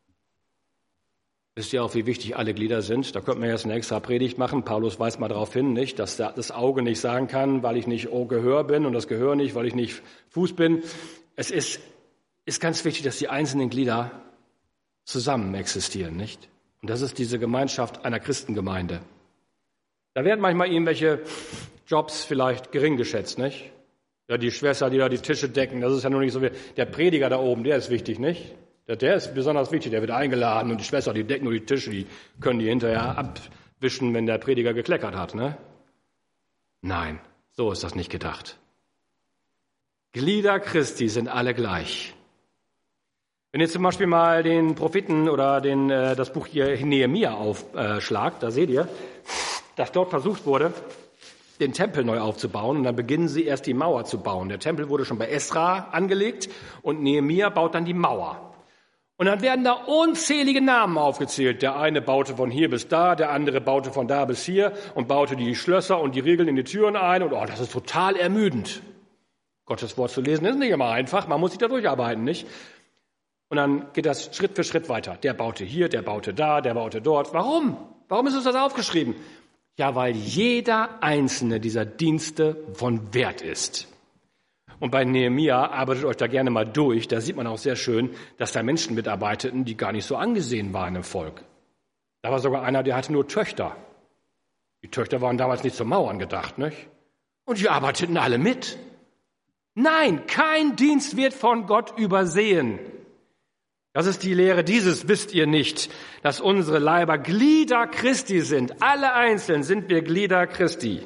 Wisst ihr auch, wie wichtig alle Glieder sind? Da könnte man jetzt eine extra Predigt machen. Paulus weist mal darauf hin, nicht, dass das Auge nicht sagen kann, weil ich nicht Gehör bin und das Gehör nicht, weil ich nicht Fuß bin. Es ist ganz wichtig, dass die einzelnen Glieder zusammen existieren, nicht? Und das ist diese Gemeinschaft einer Christengemeinde. Da werden manchmal irgendwelche Jobs vielleicht gering geschätzt, nicht? Ja, die Schwester, die da die Tische decken, das ist ja nur nicht so wie der Prediger da oben, der ist wichtig, nicht? Der ist besonders wichtig, der wird eingeladen und die Schwester, die decken nur die Tische, die können die hinterher abwischen, wenn der Prediger gekleckert hat, ne? Nein, so ist das nicht gedacht. Glieder Christi sind alle gleich. Wenn ihr zum Beispiel mal den Propheten oder das Buch hier Nehemia aufschlagt, da seht ihr, dass dort versucht wurde, den Tempel neu aufzubauen. Und dann beginnen sie erst die Mauer zu bauen. Der Tempel wurde schon bei Esra angelegt und Nehemia baut dann die Mauer. Und dann werden da unzählige Namen aufgezählt. Der eine baute von hier bis da, der andere baute von da bis hier und baute die Schlösser und die Regeln in die Türen ein. Und das ist total ermüdend. Gottes Wort zu lesen ist nicht immer einfach. Man muss sich da durcharbeiten, nicht? Und dann geht das Schritt für Schritt weiter. Der baute hier, der baute da, der baute dort. Warum? Warum ist uns das aufgeschrieben? Ja, weil jeder einzelne dieser Dienste von Wert ist. Und bei Nehemia arbeitet euch da gerne mal durch. Da sieht man auch sehr schön, dass da Menschen mitarbeiteten, die gar nicht so angesehen waren im Volk. Da war sogar einer, der hatte nur Töchter. Die Töchter waren damals nicht zum Mauern gedacht, nicht? Und die arbeiteten alle mit. Nein, kein Dienst wird von Gott übersehen. Das ist die Lehre dieses, wisst ihr nicht, dass unsere Leiber Glieder Christi sind. Alle einzeln sind wir Glieder Christi.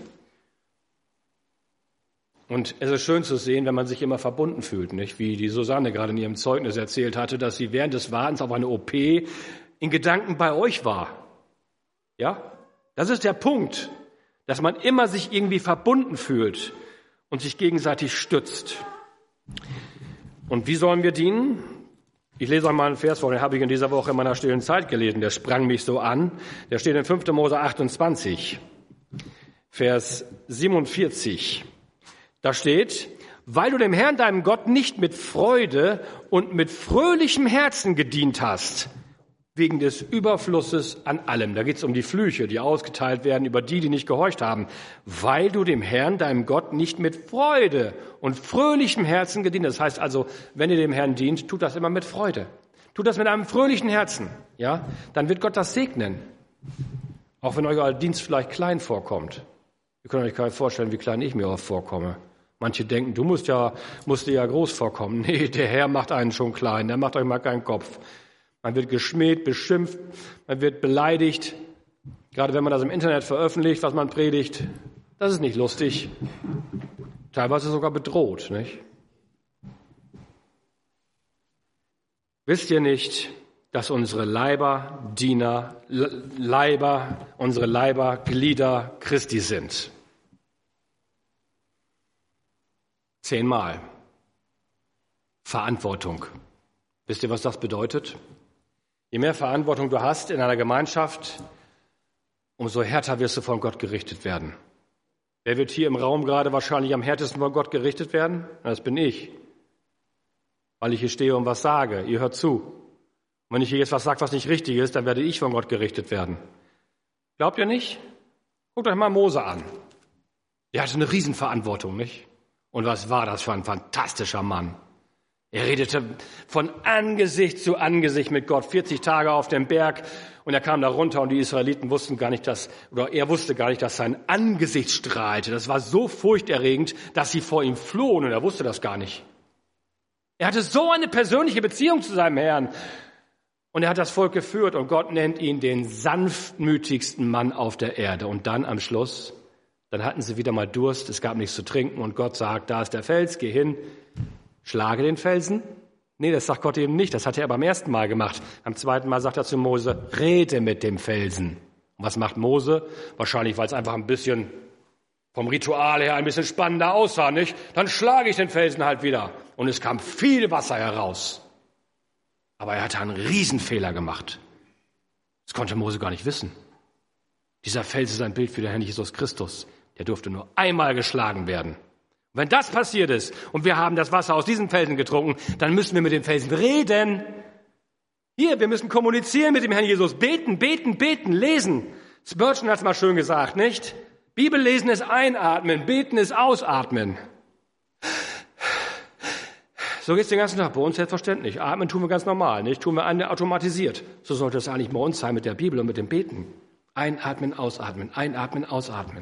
Und es ist schön zu sehen, wenn man sich immer verbunden fühlt, nicht? Wie die Susanne gerade in ihrem Zeugnis erzählt hatte, dass sie während des Wartens auf eine OP in Gedanken bei euch war. Ja? Das ist der Punkt, dass man immer sich irgendwie verbunden fühlt und sich gegenseitig stützt. Und wie sollen wir dienen? Ich lese euch mal einen Vers vor, den habe ich in dieser Woche in meiner stillen Zeit gelesen. Der sprang mich so an. Der steht in 5. Mose 28, Vers 47. Da steht, weil du dem Herrn, deinem Gott, nicht mit Freude und mit fröhlichem Herzen gedient hast, wegen des Überflusses an allem. Da geht es um die Flüche, die ausgeteilt werden über die nicht gehorcht haben. Weil du dem Herrn, deinem Gott, nicht mit Freude und fröhlichem Herzen gedient hast. Das heißt also, wenn ihr dem Herrn dient, tut das immer mit Freude. Tut das mit einem fröhlichen Herzen. Ja, dann wird Gott das segnen. Auch wenn euch euer Dienst vielleicht klein vorkommt. Ihr könnt euch gar nicht vorstellen, wie klein ich mir oft vorkomme. Manche denken, du musst dir ja groß vorkommen. Nee, der Herr macht einen schon klein, der macht euch mal keinen Kopf. Man wird geschmäht, beschimpft, man wird beleidigt. Gerade wenn man das im Internet veröffentlicht, was man predigt, das ist nicht lustig. Teilweise sogar bedroht, nicht? Wisst ihr nicht, dass unsere Leiber Glieder Christi sind. 10-mal. Verantwortung. Wisst ihr, was das bedeutet? Je mehr Verantwortung du hast in einer Gemeinschaft, umso härter wirst du von Gott gerichtet werden. Wer wird hier im Raum gerade wahrscheinlich am härtesten von Gott gerichtet werden? Das bin ich. Weil ich hier stehe und was sage. Ihr hört zu. Und wenn ich hier jetzt was sage, was nicht richtig ist, dann werde ich von Gott gerichtet werden. Glaubt ihr nicht? Guckt euch mal Mose an. Der hatte eine Riesenverantwortung, nicht? Und was war das für ein fantastischer Mann? Er redete von Angesicht zu Angesicht mit Gott, 40 Tage auf dem Berg. Und er kam da runter und die Israeliten wussten gar nicht, er wusste gar nicht, dass sein Angesicht strahlte. Das war so furchterregend, dass sie vor ihm flohen und er wusste das gar nicht. Er hatte so eine persönliche Beziehung zu seinem Herrn. Und er hat das Volk geführt und Gott nennt ihn den sanftmütigsten Mann auf der Erde. Und dann am Schluss, dann hatten sie wieder mal Durst, es gab nichts zu trinken und Gott sagt, da ist der Fels, geh hin, schlage den Felsen. Nee, das sagt Gott eben nicht, das hat er beim ersten Mal gemacht. Am zweiten Mal sagt er zu Mose, rede mit dem Felsen. Und was macht Mose? Wahrscheinlich, weil es einfach ein bisschen vom Ritual her ein bisschen spannender aussah, nicht? Dann schlage ich den Felsen halt wieder. Und es kam viel Wasser heraus. Aber er hatte einen Riesenfehler gemacht. Das konnte Mose gar nicht wissen. Dieser Fels ist ein Bild für den Herrn Jesus Christus. Der durfte nur einmal geschlagen werden. Und wenn das passiert ist und wir haben das Wasser aus diesem Felsen getrunken, dann müssen wir mit dem Felsen reden. Hier, wir müssen kommunizieren mit dem Herrn Jesus. Beten, beten, beten, lesen. Spurgeon hat es mal schön gesagt, nicht? Bibellesen ist einatmen, beten ist ausatmen. So geht's den ganzen Tag. Bei uns selbstverständlich. Atmen tun wir ganz normal, nicht? Tun wir automatisiert. So sollte es eigentlich bei uns sein mit der Bibel und mit dem Beten. Einatmen, ausatmen, einatmen, ausatmen.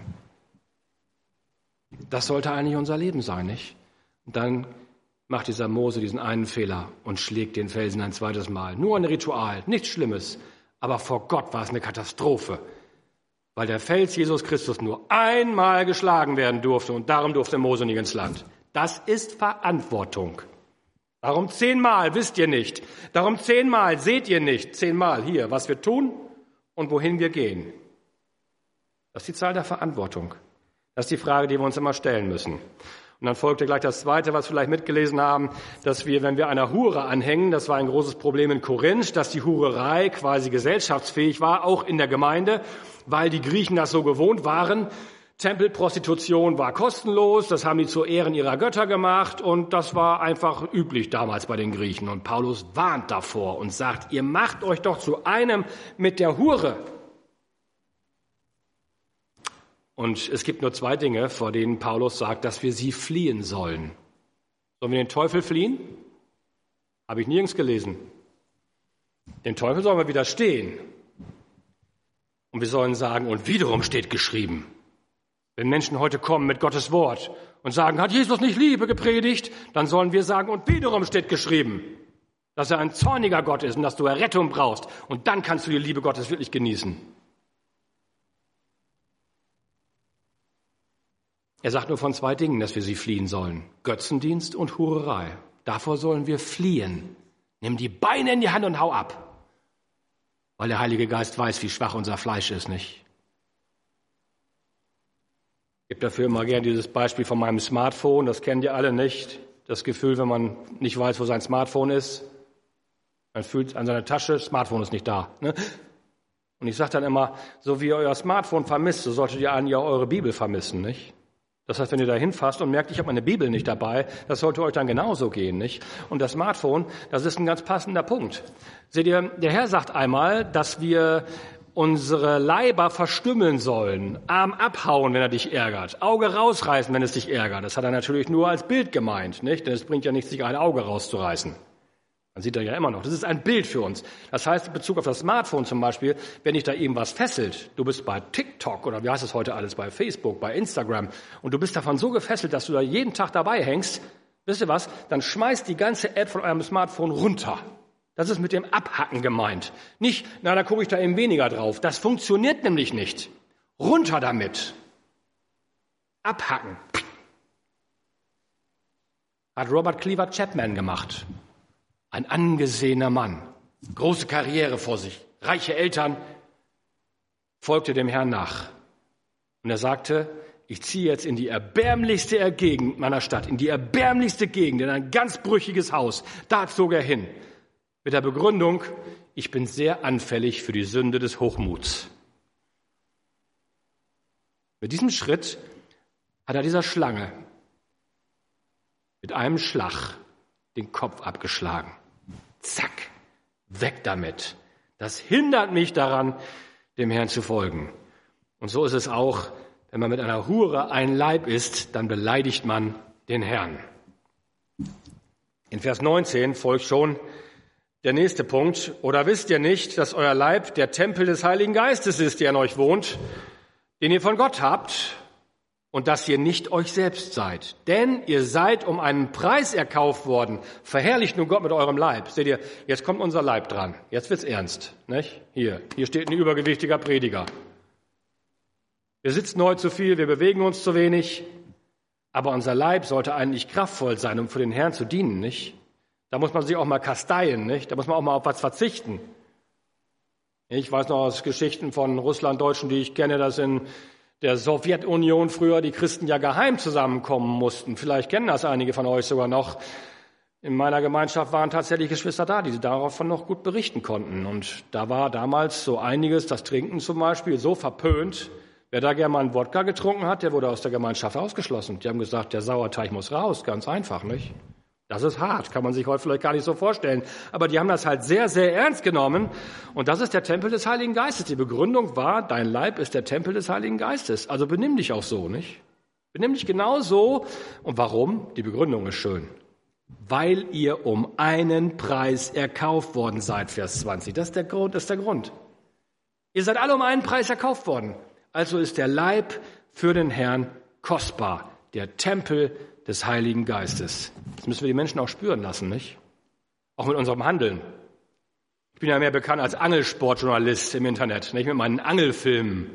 Das sollte eigentlich unser Leben sein, nicht? Und dann macht dieser Mose diesen einen Fehler und schlägt den Felsen ein zweites Mal. Nur ein Ritual, nichts Schlimmes. Aber vor Gott war es eine Katastrophe. Weil der Fels Jesus Christus nur einmal geschlagen werden durfte und darum durfte Mose nicht ins Land. Das ist Verantwortung. Darum 10-mal wisst ihr nicht. Darum 10-mal seht ihr nicht. 10-mal hier, was wir tun und wohin wir gehen. Das ist die Zahl der Verantwortung. Das ist die Frage, die wir uns immer stellen müssen. Und dann folgte gleich das Zweite, was wir vielleicht mitgelesen haben, dass wir, wenn wir einer Hure anhängen, das war ein großes Problem in Korinth, dass die Hurerei quasi gesellschaftsfähig war, auch in der Gemeinde, weil die Griechen das so gewohnt waren. Tempelprostitution war kostenlos, das haben die zu Ehren ihrer Götter gemacht und das war einfach üblich damals bei den Griechen. Und Paulus warnt davor und sagt, ihr macht euch doch zu einem mit der Hure. Und es gibt nur 2 Dinge, vor denen Paulus sagt, dass wir sie fliehen sollen. Sollen wir den Teufel fliehen? Habe ich nirgends gelesen. Dem Teufel sollen wir widerstehen. Und wir sollen sagen, und wiederum steht geschrieben. Wenn Menschen heute kommen mit Gottes Wort und sagen, hat Jesus nicht Liebe gepredigt, dann sollen wir sagen, und wiederum steht geschrieben, dass er ein zorniger Gott ist und dass du Errettung brauchst. Und dann kannst du die Liebe Gottes wirklich genießen. Er sagt nur von 2 Dingen, dass wir sie fliehen sollen. Götzendienst und Hurerei. Davor sollen wir fliehen. Nimm die Beine in die Hand und hau ab. Weil der Heilige Geist weiß, wie schwach unser Fleisch ist, nicht? Ich gebe dafür immer gerne dieses Beispiel von meinem Smartphone. Das kennt ihr alle nicht. Das Gefühl, wenn man nicht weiß, wo sein Smartphone ist. Man fühlt an seiner Tasche, Smartphone ist nicht da. Ne? Und ich sage dann immer, so wie ihr euer Smartphone vermisst, so solltet ihr eigentlich auch eure Bibel vermissen, nicht? Das heißt, wenn ihr da hinfasst und merkt, ich habe meine Bibel nicht dabei, das sollte euch dann genauso gehen, nicht? Und das Smartphone, das ist ein ganz passender Punkt. Seht ihr, der Herr sagt einmal, dass wir unsere Leiber verstümmeln sollen, Arm abhauen, wenn er dich ärgert, Auge rausreißen, wenn es dich ärgert. Das hat er natürlich nur als Bild gemeint, nicht? Denn es bringt ja nichts, sich ein Auge rauszureißen. Man sieht er ja immer noch. Das ist ein Bild für uns. Das heißt, in Bezug auf das Smartphone zum Beispiel, wenn dich da eben was fesselt, du bist bei TikTok oder wie heißt es heute alles, bei Facebook, bei Instagram und du bist davon so gefesselt, dass du da jeden Tag dabei hängst, wisst ihr was, dann schmeißt die ganze App von eurem Smartphone runter. Das ist mit dem Abhacken gemeint. Nicht, na, da gucke ich da eben weniger drauf. Das funktioniert nämlich nicht. Runter damit. Abhacken. Hat Robert Cleaver Chapman gemacht. Ein angesehener Mann. große Karriere vor sich, reiche Eltern, folgte dem Herrn nach. Und er sagte, ich ziehe jetzt in die erbärmlichste Gegend meiner Stadt, in die erbärmlichste Gegend, in ein ganz brüchiges Haus. Da zog er hin. Mit der Begründung, ich bin sehr anfällig für die Sünde des Hochmuts. Mit diesem Schritt hat er dieser Schlange mit einem Schlag den Kopf abgeschlagen. Zack, weg damit. Das hindert mich daran, dem Herrn zu folgen. Und so ist es auch, wenn man mit einer Hure ein Leib ist, dann beleidigt man den Herrn. In Vers 19 folgt schon der nächste Punkt. Oder wisst ihr nicht, dass euer Leib der Tempel des Heiligen Geistes ist, der in euch wohnt, den ihr von Gott habt, und dass ihr nicht euch selbst seid. Denn ihr seid um einen Preis erkauft worden. Verherrlicht nun Gott mit eurem Leib. Seht ihr, jetzt kommt unser Leib dran. Jetzt wird's ernst. Nicht? Hier steht ein übergewichtiger Prediger. Wir sitzen heute zu viel, wir bewegen uns zu wenig. Aber unser Leib sollte eigentlich kraftvoll sein, um für den Herrn zu dienen, nicht? Da muss man sich auch mal kasteien, nicht? Da muss man auch mal auf was verzichten. Ich weiß noch aus Geschichten von Russlanddeutschen, die ich kenne, dass in der Sowjetunion früher die Christen ja geheim zusammenkommen mussten. Vielleicht kennen das einige von euch sogar noch. In meiner Gemeinschaft waren tatsächlich Geschwister da, die davon noch gut berichten konnten. Und da war damals so einiges, das Trinken zum Beispiel, so verpönt. Wer da gerne mal einen Wodka getrunken hat, der wurde aus der Gemeinschaft ausgeschlossen. Die haben gesagt, der Sauerteig muss raus, ganz einfach, nicht? Das ist hart, kann man sich heute vielleicht gar nicht so vorstellen. Aber die haben das halt sehr, sehr ernst genommen. Und das ist der Tempel des Heiligen Geistes. Die Begründung war, dein Leib ist der Tempel des Heiligen Geistes. Also benimm dich auch so, nicht? Benimm dich genau so. Und warum? Die Begründung ist schön. Weil ihr um einen Preis erkauft worden seid, Vers 20. Das ist der Grund. Ihr seid alle um einen Preis erkauft worden. Also ist der Leib für den Herrn kostbar. Der Tempel des Heiligen Geistes. Das müssen wir die Menschen auch spüren lassen, nicht? Auch mit unserem Handeln. Ich bin ja mehr bekannt als Angelsportjournalist im Internet, nicht? Mit meinen Angelfilmen.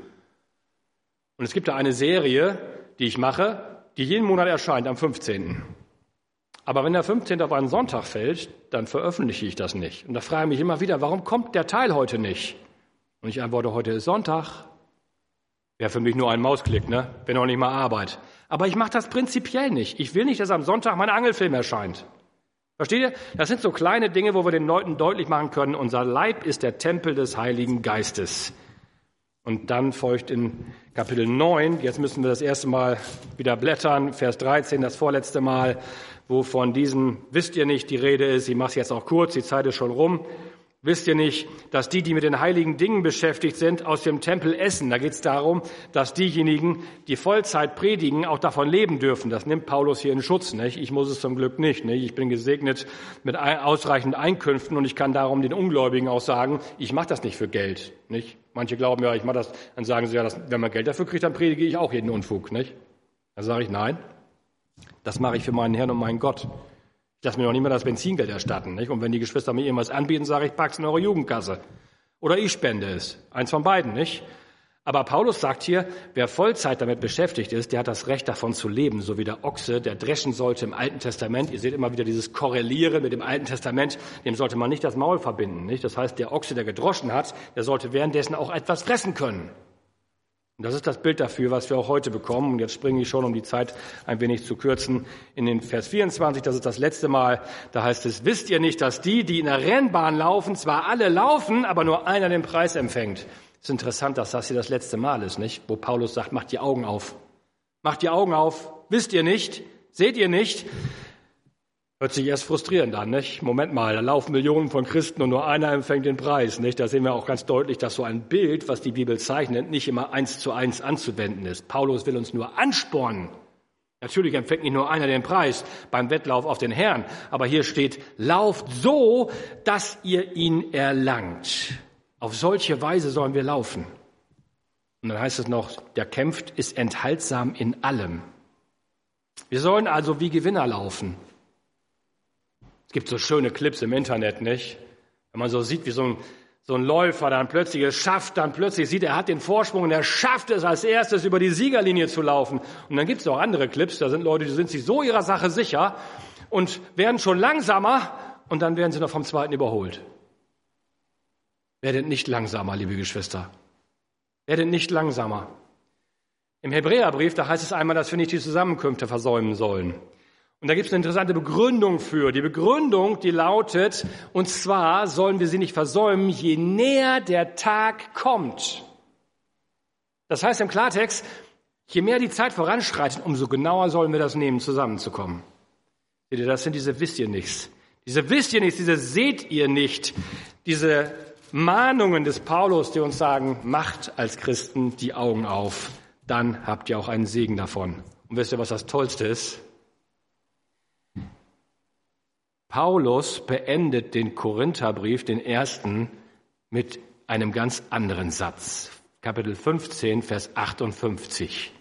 Und es gibt da eine Serie, die ich mache, die jeden Monat erscheint, am 15. Aber wenn der 15. auf einen Sonntag fällt, dann veröffentliche ich das nicht. Und da frage ich mich immer wieder, warum kommt der Teil heute nicht? Und ich antworte, heute ist Sonntag. Wäre für mich nur ein Mausklick, ne? Wenn auch nicht mal Arbeit. Aber ich mache das prinzipiell nicht. Ich will nicht, dass am Sonntag mein Angelfilm erscheint. Versteht ihr? Das sind so kleine Dinge, wo wir den Leuten deutlich machen können, unser Leib ist der Tempel des Heiligen Geistes. Und dann folgt in Kapitel 9, jetzt müssen wir das erste Mal wieder blättern, Vers 13, das vorletzte Mal, wo von diesem, wisst ihr nicht, die Rede ist, ich mache es jetzt auch kurz, die Zeit ist schon rum. Wisst ihr nicht, dass die mit den heiligen Dingen beschäftigt sind, aus dem Tempel essen? Da geht es darum, dass diejenigen, die Vollzeit predigen, auch davon leben dürfen. Das nimmt Paulus hier in Schutz, nicht? Ich muss es zum Glück nicht. Ich bin gesegnet mit ausreichend Einkünften und ich kann darum den Ungläubigen auch sagen, ich mache das nicht für Geld. Nicht? Manche glauben ja, ich mache das, dann sagen sie ja, wenn man Geld dafür kriegt, dann predige ich auch jeden Unfug. Nicht? Dann sage ich, nein, das mache ich für meinen Herrn und meinen Gott. Ich lasse mir noch nicht mehr das Benzingeld erstatten. Nicht? Und wenn die Geschwister mir irgendwas anbieten, sage ich, pack's in eure Jugendkasse. Oder ich spende es. Eins von beiden, nicht? Aber Paulus sagt hier, wer Vollzeit damit beschäftigt ist, der hat das Recht davon zu leben, so wie der Ochse, der dreschen sollte im Alten Testament. Ihr seht immer wieder dieses Korrelieren mit dem Alten Testament. Dem sollte man nicht das Maul verbinden. Nicht? Das heißt, der Ochse, der gedroschen hat, der sollte währenddessen auch etwas fressen können. Und das ist das Bild dafür, was wir auch heute bekommen. Und jetzt springe ich schon, um die Zeit ein wenig zu kürzen, in den Vers 24. Das ist das letzte Mal. Da heißt es, wisst ihr nicht, dass die in der Rennbahn laufen, zwar alle laufen, aber nur einer den Preis empfängt. Es ist interessant, dass das hier das letzte Mal ist, nicht? Wo Paulus sagt, macht die Augen auf. Macht die Augen auf. Wisst ihr nicht? Seht ihr nicht? Hört sich erst frustrierend an, nicht? Moment mal, da laufen Millionen von Christen und nur einer empfängt den Preis, nicht? Da sehen wir auch ganz deutlich, dass so ein Bild, was die Bibel zeichnet, nicht immer 1:1 anzuwenden ist. Paulus will uns nur anspornen. Natürlich empfängt nicht nur einer den Preis beim Wettlauf auf den Herrn, aber hier steht, lauft so, dass ihr ihn erlangt. Auf solche Weise sollen wir laufen. Und dann heißt es noch, der kämpft, ist enthaltsam in allem. Wir sollen also wie Gewinner laufen. Es gibt so schöne Clips im Internet, nicht? Wenn man so sieht, wie so ein Läufer dann plötzlich es schafft, dann plötzlich sieht, er hat den Vorsprung und er schafft es als erstes über die Siegerlinie zu laufen. Und dann gibt es auch andere Clips, da sind Leute, die sind sich so ihrer Sache sicher und werden schon langsamer und dann werden sie noch vom Zweiten überholt. Werdet nicht langsamer, liebe Geschwister. Werdet nicht langsamer. Im Hebräerbrief, da heißt es einmal, dass wir nicht die Zusammenkünfte versäumen sollen. Und da gibt es eine interessante Begründung für. Die Begründung, die lautet, und zwar sollen wir sie nicht versäumen, je näher der Tag kommt. Das heißt im Klartext, je mehr die Zeit voranschreitet, umso genauer sollen wir das nehmen, zusammenzukommen. Seht ihr, das sind diese wisst ihr nichts. Diese wisst ihr nichts, diese seht ihr nicht. Diese Mahnungen des Paulus, die uns sagen, macht als Christen die Augen auf, dann habt ihr auch einen Segen davon. Und wisst ihr, was das Tollste ist? Paulus beendet den Korintherbrief, den ersten, mit einem ganz anderen Satz. Kapitel 15, Vers 58.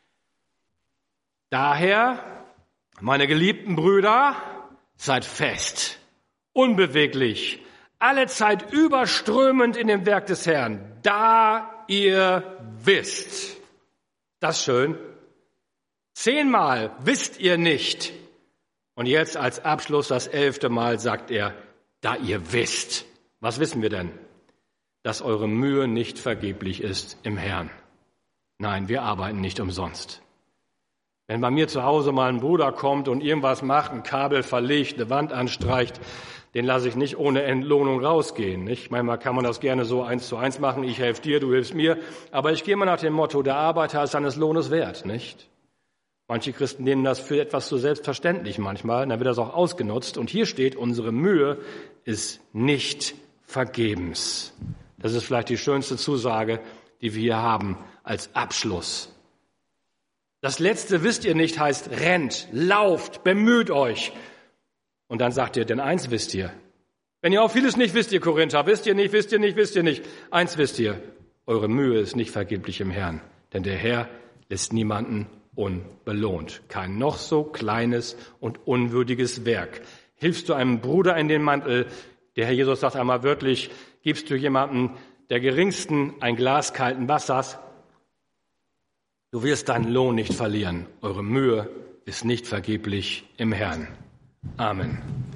Daher, meine geliebten Brüder, seid fest, unbeweglich, alle Zeit überströmend in dem Werk des Herrn, da ihr wisst. Das ist schön. 10-mal wisst ihr nicht. Und jetzt als Abschluss das 11. Mal sagt er, da ihr wisst. Was wissen wir denn? Dass eure Mühe nicht vergeblich ist im Herrn. Nein, wir arbeiten nicht umsonst. Wenn bei mir zu Hause mal ein Bruder kommt und irgendwas macht, ein Kabel verlegt, eine Wand anstreicht, den lasse ich nicht ohne Entlohnung rausgehen. Nicht? Manchmal kann man das gerne so 1:1 machen, ich helfe dir, du hilfst mir. Aber ich gehe mal nach dem Motto, der Arbeiter ist seines Lohnes wert. Nicht? Manche Christen nehmen das für etwas so selbstverständlich manchmal, dann wird das auch ausgenutzt. Und hier steht, unsere Mühe ist nicht vergebens. Das ist vielleicht die schönste Zusage, die wir hier haben als Abschluss. Das Letzte wisst ihr nicht heißt, rennt, lauft, bemüht euch. Und dann sagt ihr, denn eins wisst ihr. Wenn ihr auch vieles nicht wisst, ihr Korinther, wisst ihr nicht, wisst ihr nicht, wisst ihr nicht. Eins wisst ihr, eure Mühe ist nicht vergeblich im Herrn. Denn der Herr lässt niemanden unbelohnt. Kein noch so kleines und unwürdiges Werk. Hilfst du einem Bruder in den Mantel, der Herr Jesus sagt einmal wörtlich, gibst du jemandem der Geringsten ein Glas kalten Wassers, du wirst deinen Lohn nicht verlieren. Eure Mühe ist nicht vergeblich im Herrn. Amen.